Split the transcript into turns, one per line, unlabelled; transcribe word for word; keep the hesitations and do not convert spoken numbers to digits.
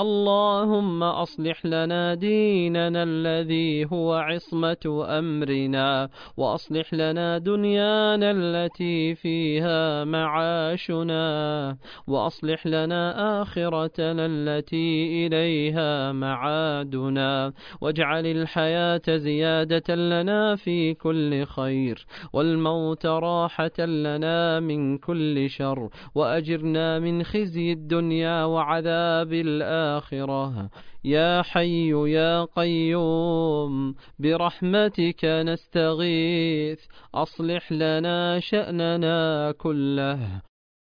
اللهم أصلح لنا ديننا الذي هو عصمة أمرنا، وأصلح لنا دنيانا التي فيها معاشنا، وأصلح لنا آخرتنا التي إليها معادنا، واجعل الحياة زيادة لنا في كل خير، والموت راحة لنا من كل شر، وأجرنا من خزي الدنيا وعذاب الآخرة. يا حي يا قيوم برحمتك نستغيث، أصلح لنا شأننا كله،